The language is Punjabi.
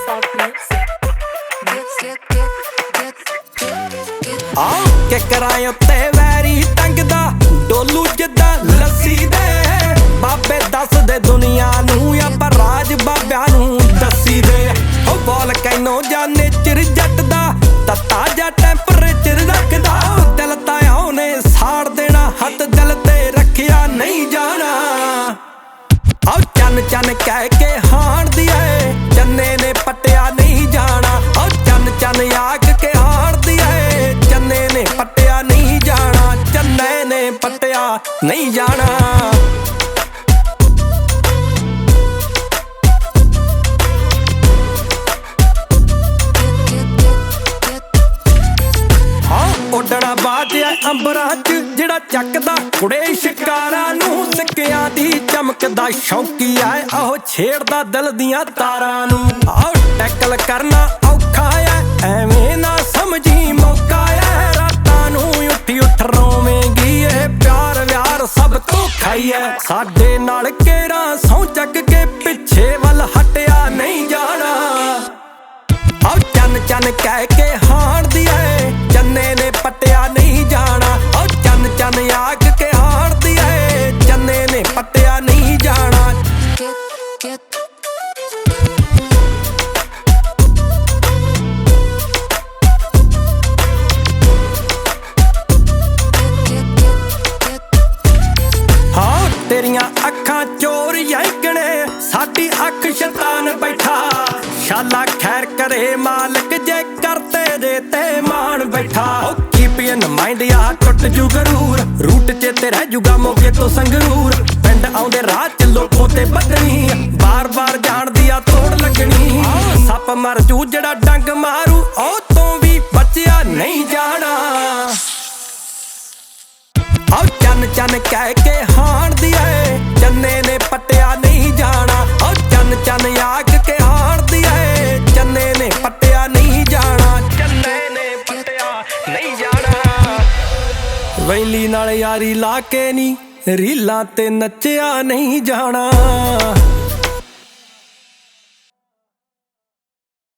ਕਿਕਰਾਂ ਉੱਤੇ ਵੈਰੀ ਟੰਗਦਾ ਡੋਲੂ ਜਿੱਦਾਂ ਲੱਸੀ ਦੇ ਬਾਬੇ ਦੱਸਦੇ ਦੁਨੀਆ ਨੂੰ ਆਪਾਂ ਰਾਜ ਬਾਬਿਆਂ ਨੂੰ ਦੱਸੀ ਦੇ ਉਹ ਵੋਲਕੈਨੋ ਜਾਂ ਨੇਚਰ ਜੱਟ ਦਾ ਤੱਤਾ ਜਾਂ ਟੈਂਪਰੇਚਰ ਰੱਖਦਾ ਦਿਲ ਤਾਂ ਉਹਨੇ ਸਾੜ ਦੇਣਾ ਹੱਥ ਦਿਲ ਤੇ ਰੱਖਿਆ ਨਹੀਂ ਜਾਣਾ ਆਹ ਚੰਨ ਚੰਨ ਕਹਿ ਕੇ ਹਾਣਦੀ ਏ ਚੰਨੇ ਨੇ ਪੱਟਿਆ ਨਹੀਂ ਜਾਣਾ ਆਹ ਚੰਨ ਚੰਨ ਆਖ ਕੇ ਹਾਣਦੀ ਏ ਚੰਨੇ ਨੇ ਪੱਟਿਆ ਨਹੀਂ ਜਾਣਾ ਚੰਨੇ ਨੇ ਪੱਟਿਆ ਨਹੀਂ ਜਾਣਾ ਉੱਡਣਾ ਬਾਜਿਆ ਅੰਬਰਾਂ 'ਚ ਜਿਹੜਾ ਚੱਕਦਾ ਕੁੜੇ ਸ਼ਿਕਾਰਾਂ ਨੂੰ ਸਿੱਕਿਆਂ ਦੀ ਚਮਕਦਾ ਸ਼ੌਂਕੀ ਐ ਉਹ ਛੇੜਦਾ ਦਿਲ ਦੀਆਂ ਤਾਰਾਂ ਨੂੰ ਆਹ ਟੈਕਲ ਕਰਨਾ ਔਖਾ ਐ ਐਵੇਂ ਨਾ ਸਮਝੀ ਮੌਕਾ ਐ ਰਾਤਾਂ ਨੂੰ ਉੱਠੀ ਉੱਠ ਰੋਵੇਂਗੀ ਇਹ ਪਿਆਰ ਵਿਆਰ ਸਭ ਤੋਂ ਖਾਈ ਐ ਸਾਡੇ ਨਾਲ ਕੇਰਾਂ ਸਹੁੰ ਚੱਕ ਕੇ ਪਿੱਛੇ ਵੱਲ ਹਟਿਆ ਨਹੀਂ ਜਾਣਾ ਆਹ ਚੰਨ ਚੰਨ ਕਹਿ ਕੇ ਹਾਣਦੀ ਏ ਚੰਨੇ ਨੇ ਪੱਟਿਆ ਨਹੀਂ ਜਾਣਾ ਆਹ ਚੰਨ ਚੰਨ ਆਖ ਕੇ ਹਾਣਦੀ ਏ ਚੰਨੇ ਨੇ ਪੱਟਿਆ ਨਹੀਂ ਜਾਣਾ ਹਾਂ ਤੇਰੀਆਂ ਅੱਖਾਂ ਚੋਰ ਯੈਕਣੇ ਸਾਡੀ ਅੱਖ ਸ਼ੈਤਾਨ ਬੈਠਾ ਸ਼ਾਲਾ ਖੈਰ ਕਰੇ ਮਾਲਕ ਜੇ ਕਰ ਤੇਰੇ ਤੇ ਮਾਣ ਬੈਠਾ ਉਹ ਕੀਪ ਇਨ ਮਾਈਂਡ ਆ ਟੁੱਟ ਜੂ ਗਰੂਰ ਰੂਟ ਚ ਤੇ ਰਹਿ ਜੂਗਾ ਮੋਗੇ ਤੋਂ ਸੰਗਰੂਰ ਪਿੰਡ ਆਉਂਦੇ ਰਾਹ ਚ ਲੋਕੋ ਤੇ ਬੱਦਣੀ ਬਾਰ ਬਾਰ ਜਾਣਦੀ ਆ ਤੋੜ ਲੱਗਣੀ ਸੱਪ ਮਰ ਜੂ ਜਿਹੜਾ ਡੰਗ ਮਾਰੂ ਉਹ ਤੋਂ ਵੀ ਬਚਿਆ ਨਹੀਂ ਜਾਣਾ ਆਹ ਚੰਨ ਚੰਨ ਕਹਿ ਕੇ ਹਾਣਦੀ ਏ ਚੰਨੇ ਨੇ ਪੱਟਿਆ ਨਹੀਂ ਜਾਣਾ ਆਹ ਚੰਨ ਚੰਨ ਆਖ ਕੇ ਹਾਣਦੀ ਏ ਚੰਨੇ ਨੇ ਪੱਟਿਆ ਨਹੀਂ ਜਾਣਾ ਚੰਨੇ ਨੇ ਪੱਟਿਆ ਨਹੀਂ ਜਾਣਾ ਵੈਲੀ ਨਾਲ ਯਾਰੀ ਲਾ ਕੇ ਨੀ ਰੀਲਾਂ ਤੇ ਨੱਚਿਆ ਨਹੀਂ ਜਾਣਾ